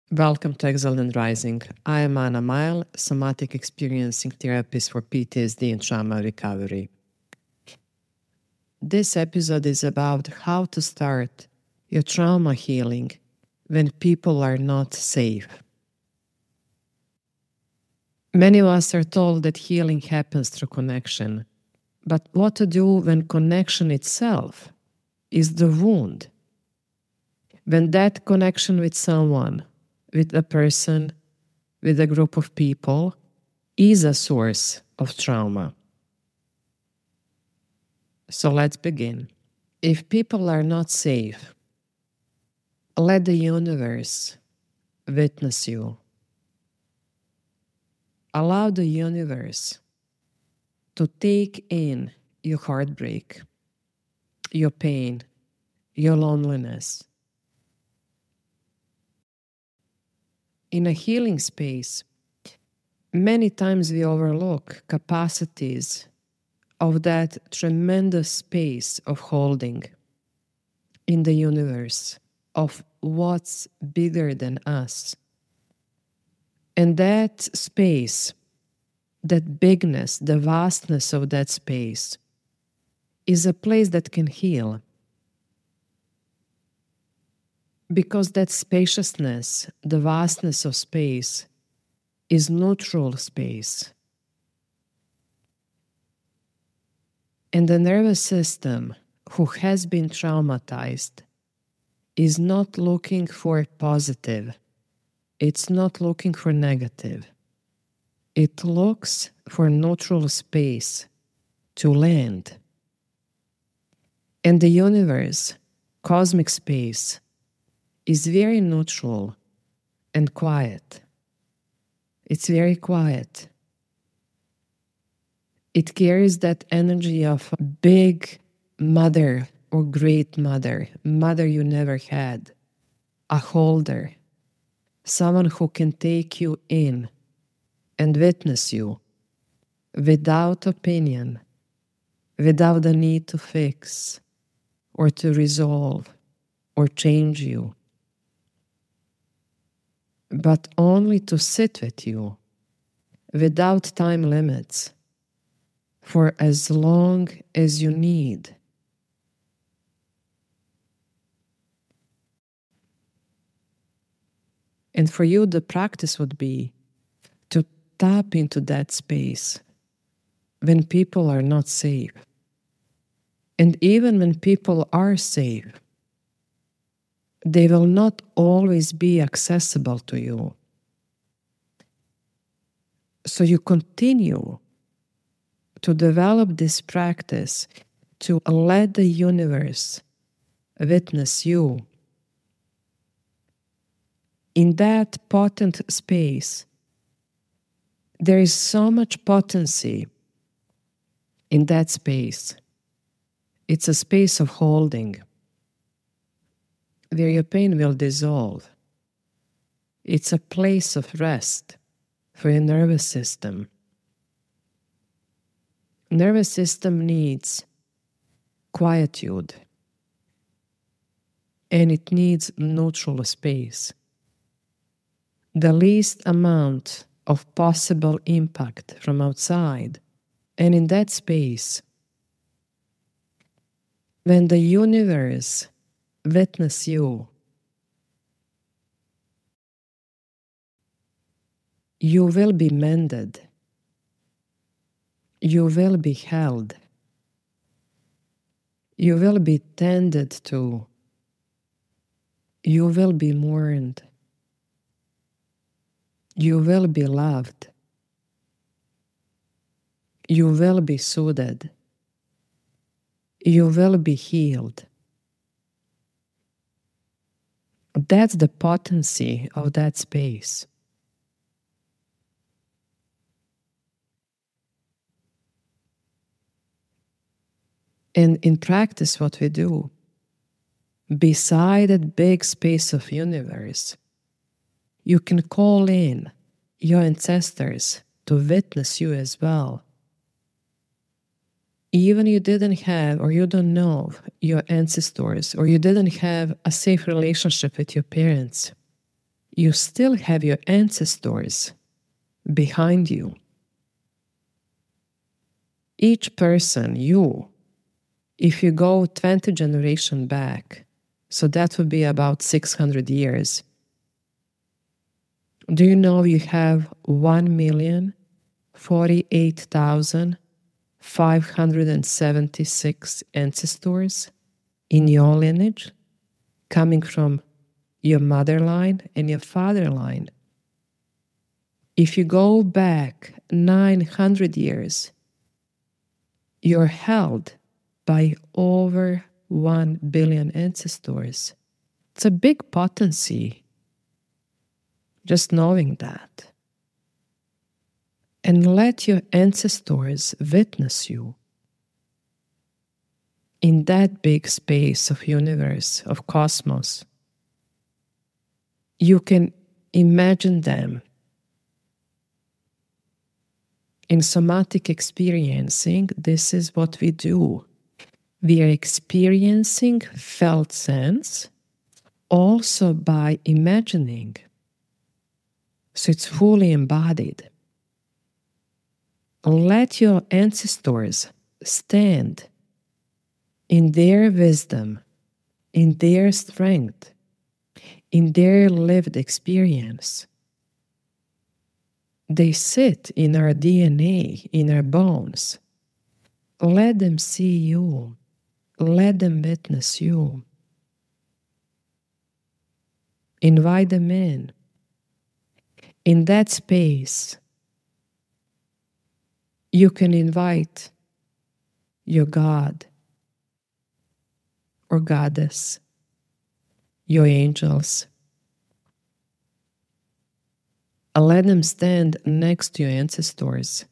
Welcome to Excellent Rising. I am Anna Mile, somatic experiencing therapist for PTSD and trauma recovery. This episode is about how to start your trauma healing when people are not safe. Many of us are told that healing happens through connection, but what to do when connection itself is the wound? When that connection with someone, with a person, with a group of people, is a source of trauma. So let's begin. If people are not safe, let the universe witness you. Allow the universe to take in your heartbreak, your pain, your loneliness. In a healing space, many times we overlook capacities of that tremendous space of holding in the universe, of what's bigger than us. And that space, that bigness, the vastness of that space, is a place that can heal. Because that spaciousness, the vastness of space, is neutral space. And the nervous system who has been traumatized is not looking for positive. It's not looking for negative. It looks for neutral space to land. And the universe, cosmic space, is very neutral and quiet. It's very quiet. It carries that energy of a big mother or great mother, mother you never had, a holder, someone who can take you in and witness you without opinion, without the need to fix or to resolve or change you, but only to sit with you without time limits for as long as you need. And for you, the practice would be to tap into that space when people are not safe. And even when people are safe, they will not always be accessible to you. So you continue to develop this practice to let the universe witness you. In that potent space, there is so much potency in that space. It's a space of holding, where your pain will dissolve. It's a place of rest for your nervous system. Nervous system needs quietude, and it needs neutral space. The least amount of possible impact from outside. And in that space, when the universe witness you, you will be mended. You will be held. You will be tended to. You will be mourned. You will be loved. You will be soothed. You will be healed. That's the potency of that space. And in practice, what we do, beside that big space of universe, you can call in your ancestors to witness you as well. Even you didn't have, or you don't know your ancestors, or you didn't have a safe relationship with your parents, you still have your ancestors behind you. Each person, you, if you go 20 generations back, so that would be about 600 years, do you know you have 1,048,576 ancestors in your lineage, coming from your mother line and your father line? If you go back 900 years, you're held by over 1 billion ancestors. It's a big potency, just knowing that. And let your ancestors witness you in that big space of universe, of cosmos. You can imagine them in somatic experiencing. This is what we do. We are experiencing felt sense also by imagining. So it's fully embodied. Let your ancestors stand in their wisdom, in their strength, in their lived experience. They sit in our DNA, in our bones. Let them see you. Let them witness you. Invite them in. In that space, you can invite your God or goddess, your angels. Let them stand next to your ancestors.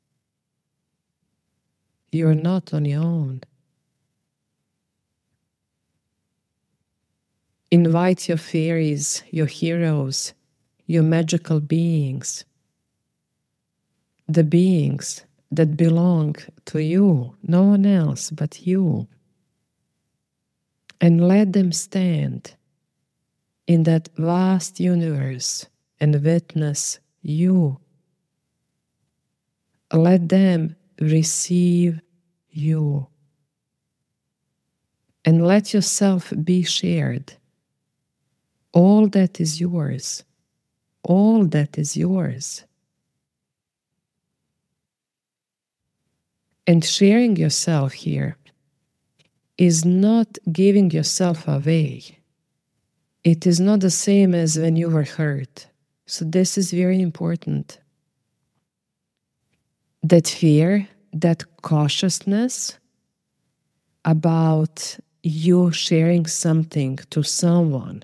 You're not on your own. Invite your fairies, your heroes, your magical beings, the beings that belong to you, no one else but you. And let them stand in that vast universe and witness you. Let them receive you. And let yourself be shared. All that is yours. All that is yours. And sharing yourself here is not giving yourself away. It is not the same as when you were hurt. So this is very important. That fear, that cautiousness about you sharing something to someone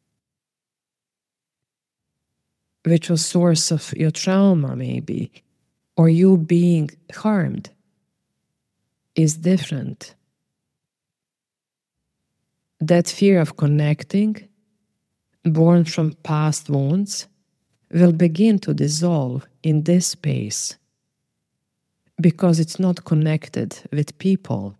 which was source of your trauma maybe, or you being harmed, is different. That fear of connecting, born from past wounds, will begin to dissolve in this space because it's not connected with people.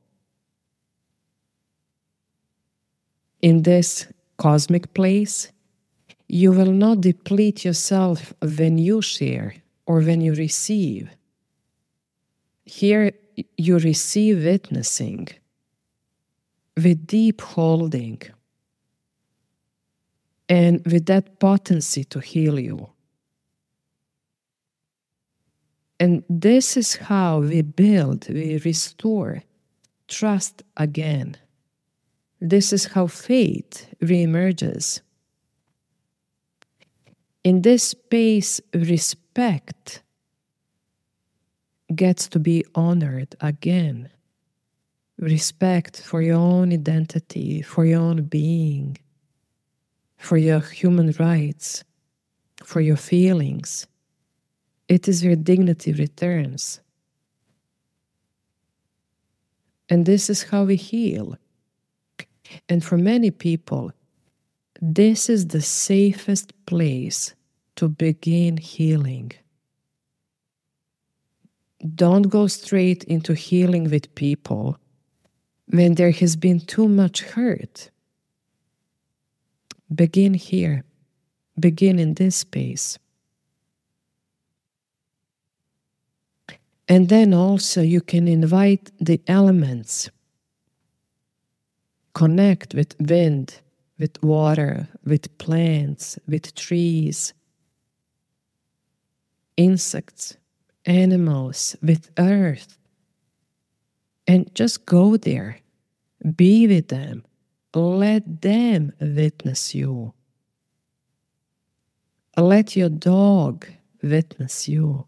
In this cosmic place, you will not deplete yourself when you share or when you receive. Here you receive witnessing with deep holding and with that potency to heal you. And this is how we build, we restore trust again. This is how faith reemerges. In this space, respect gets to be honored again. Respect for your own identity, for your own being, for your human rights, for your feelings. It is where dignity returns. And this is how we heal. And for many people, this is the safest place to begin healing. Don't go straight into healing with people when there has been too much hurt. Begin here. begin in this space. And then also you can invite the elements, connect with wind, with water, with plants, with trees, insects, animals, with earth. And just go there, be with them, let them witness you. Let your dog witness you.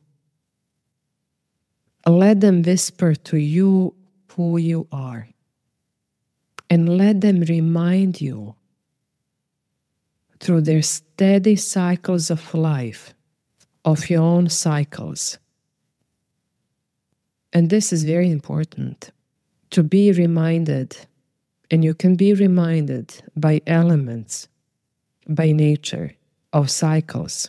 Let them whisper to you who you are. And let them remind you through their steady cycles of life, of your own cycles. And this is very important, to be reminded, and you can be reminded by elements, by nature, of cycles.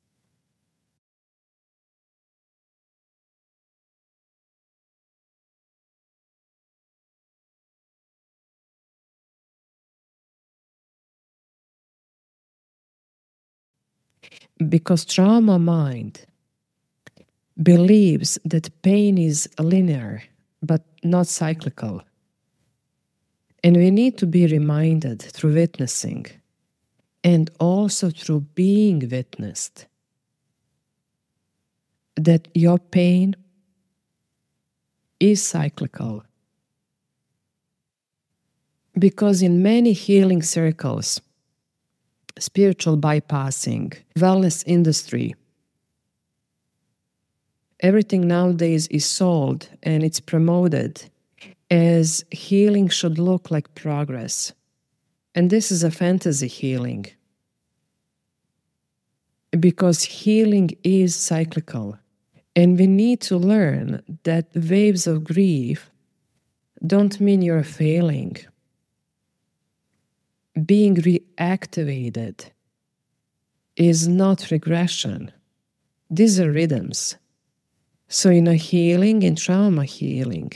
Because trauma mind believes that pain is linear, but not cyclical. And we need to be reminded through witnessing and also through being witnessed that your pain is cyclical. Because in many healing circles, spiritual bypassing, wellness industry, everything nowadays is sold and it's promoted as healing should look like progress. And this is a fantasy healing. Because healing is cyclical. And we need to learn that waves of grief don't mean you're failing. Being reactivated is not regression. These are rhythms. So in a healing, in trauma healing,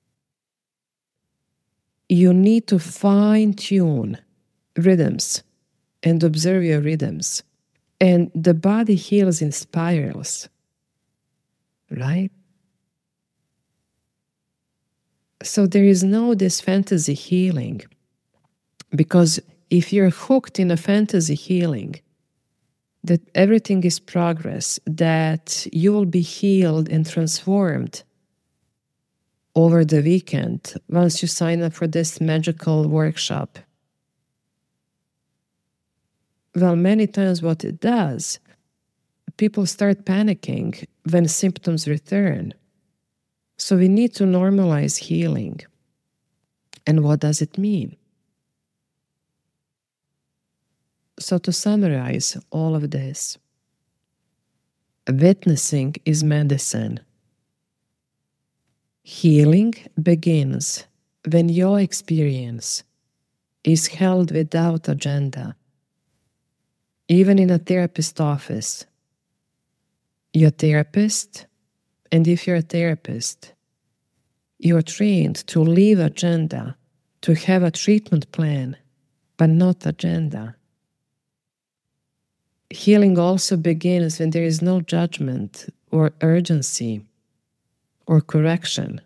you need to fine-tune rhythms and observe your rhythms. And the body heals in spirals, right? So there is no this fantasy healing, because if you're hooked in a fantasy healing, that everything is progress, that you will be healed and transformed over the weekend once you sign up for this magical workshop. Well, many times what it does, people start panicking when symptoms return. So we need to normalize healing. And what does it mean? So to summarize all of this, witnessing is medicine. Healing begins when your experience is held without agenda. Even in a therapist office, your therapist, and if you're a therapist, you're trained to leave agenda, to have a treatment plan, but not agenda. Healing also begins when there is no judgment or urgency or correction.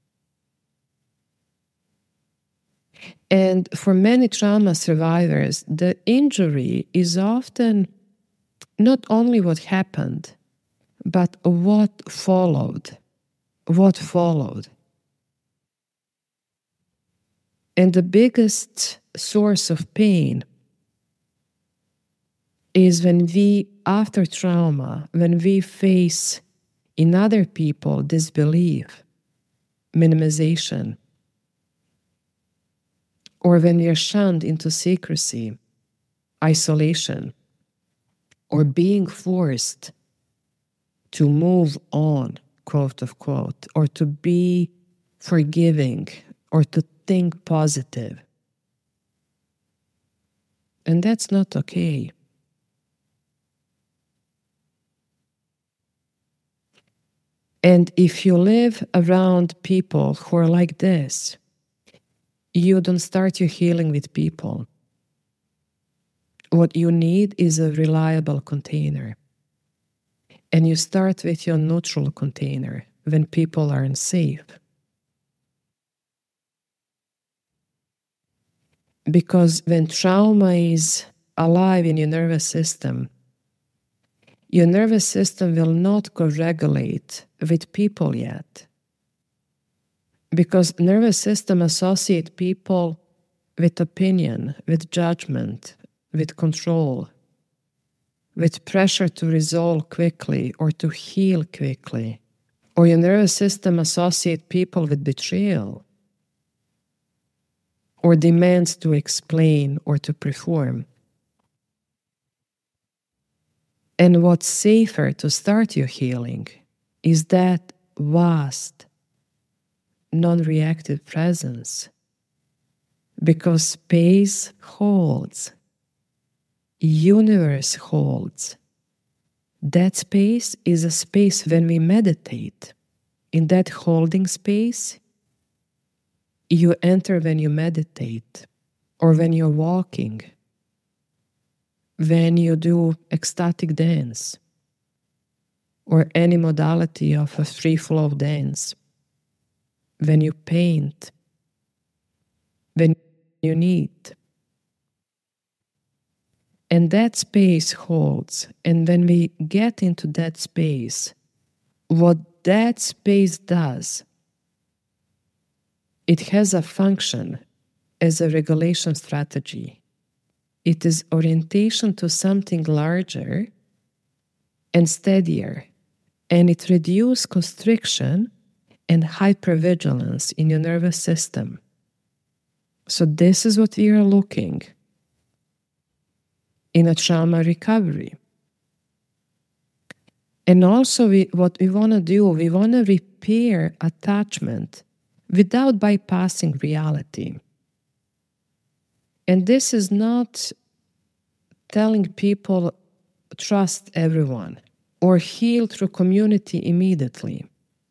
And for many trauma survivors, the injury is often not only what happened, but what followed. What followed. And the biggest source of pain is when we, after trauma, when we face in other people disbelief, minimization, or when we are shunned into secrecy, isolation, or being forced to move on, quote unquote, or to be forgiving, or to think positive. And that's not okay. And if you live around people who are like this, you don't start your healing with people. What you need is a reliable container. And you start with your neutral container when people are unsafe. Because when trauma is alive in your nervous system will not co-regulate with people yet. Because nervous system associate people with opinion, with judgment, with control, with pressure to resolve quickly or to heal quickly. Or your nervous system associate people with betrayal or demands to explain or to perform. And what's safer to start your healing is that vast, non-reactive presence. Because space holds, universe holds. That space is a space when we meditate. In that holding space, you enter when you meditate, or when you're walking, when you do ecstatic dance, or any modality of a free flow dance, when you paint, when you knit. And that space holds. And when we get into that space, what that space does, it has a function as a regulation strategy. It is orientation to something larger and steadier, and it reduces constriction and hypervigilance in your nervous system. So this is what we are looking in a trauma recovery. And also what we want to do, we want to repair attachment without bypassing reality. And this is not telling people trust everyone or heal through community immediately.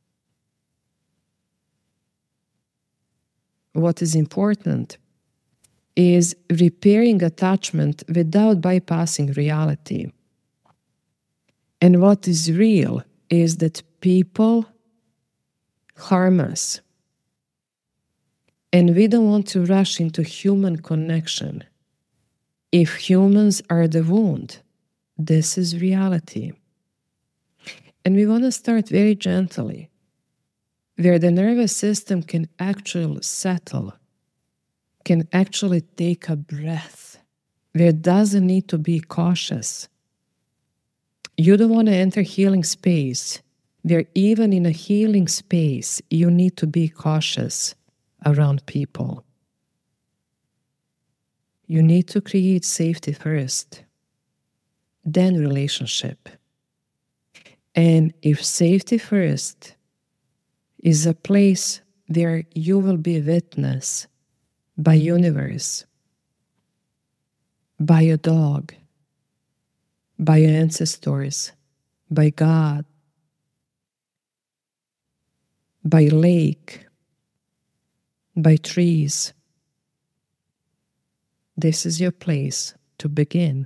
What is important is repairing attachment without bypassing reality. And what is real is that people harm us. And we don't want to rush into human connection. If humans are the wound, this is reality. And we want to start very gently, where the nervous system can actually settle, can actually take a breath, where it doesn't need to be cautious. You don't want to enter healing space, where even in a healing space, you need to be cautious around people. You need to create safety first, then relationship. And if safety first is a place where you will be witness by universe, by your dog, by your ancestors, by God, by lake, by trees, this is your place to begin.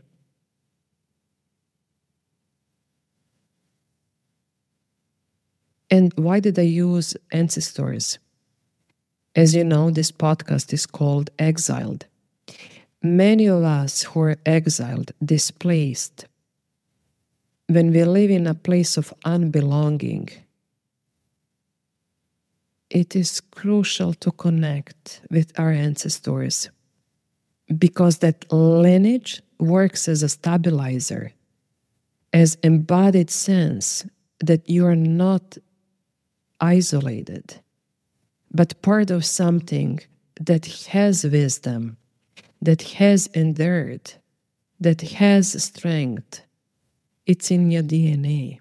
And why did I use ancestors? As you know, this podcast is called Exiled. Many of us who are exiled, displaced, when we live in a place of unbelonging, it is crucial to connect with our ancestors because that lineage works as a stabilizer, as embodied sense that you are not isolated, but part of something that has wisdom, that has endured, that has strength. It's in your DNA.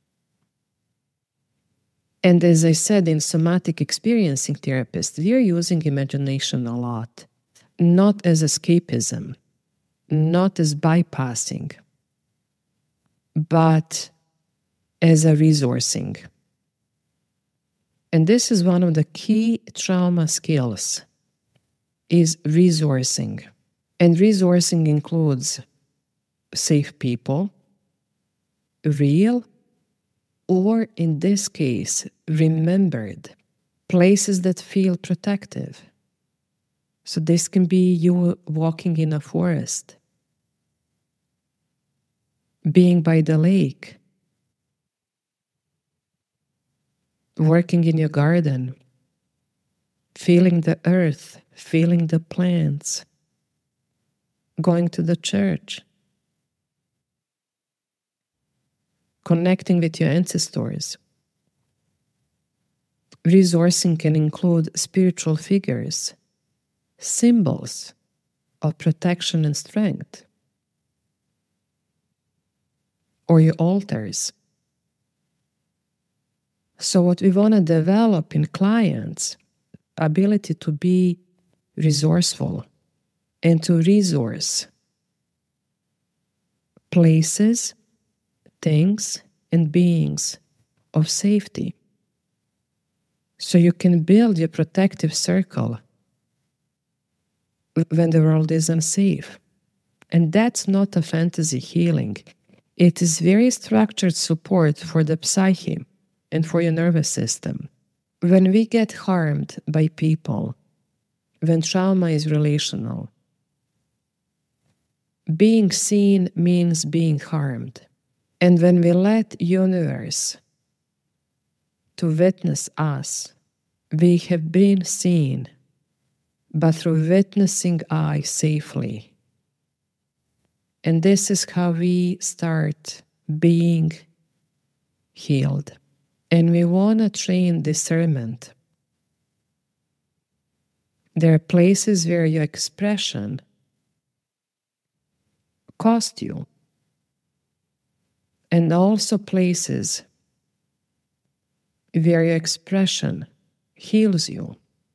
And as I said, in somatic experiencing therapists, we are using imagination a lot, not as escapism, not as bypassing, but as a resourcing. And this is one of the key trauma skills, is resourcing. And resourcing includes safe people, real, or in this case, remembered, places that feel protective. So this can be you walking in a forest, being by the lake, working in your garden, feeling the earth, feeling the plants, going to the church, connecting with your ancestors. Resourcing can include spiritual figures, symbols of protection and strength, or your altars. So what we want to develop in clients, ability to be resourceful and to resource places, things, and beings of safety. So you can build your protective circle when the world is unsafe. And that's not a fantasy healing. It is very structured support for the psyche and for your nervous system. When we get harmed by people, when trauma is relational, being seen means being harmed. And when we let universe to witness us, we have been seen, but through witnessing eye safely. And this is how we start being healed. And we want to train discernment. There are places where your expression cost you, and also places where your expression heals you.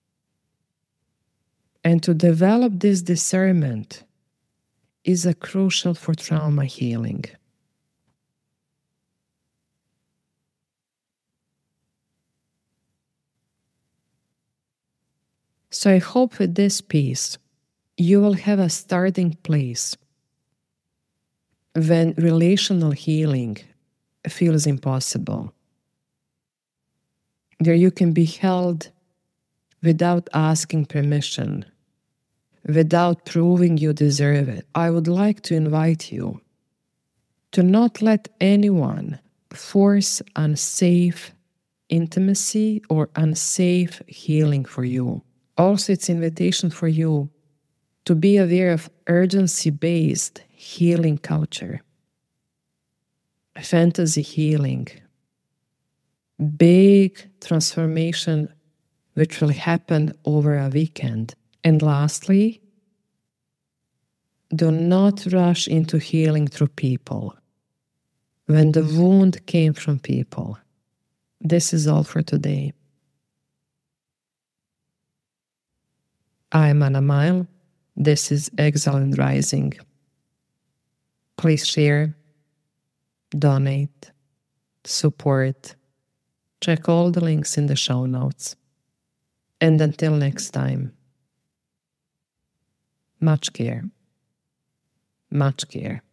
And to develop this discernment is a crucial for trauma healing. So I hope with this piece, you will have a starting place when relational healing feels impossible, where you can be held without asking permission, without proving you deserve it. I would like to invite you to not let anyone force unsafe intimacy or unsafe healing for you. Also, it's an invitation for you to be aware of urgency-based healing culture, fantasy healing, big transformation which will happen over a weekend. And lastly, do not rush into healing through people when the wound came from people. This is all for today. I'm Anna Mile. This is Exile and Rising. Please share, donate, support. Check all the links in the show notes. And until next time, much care. Much care.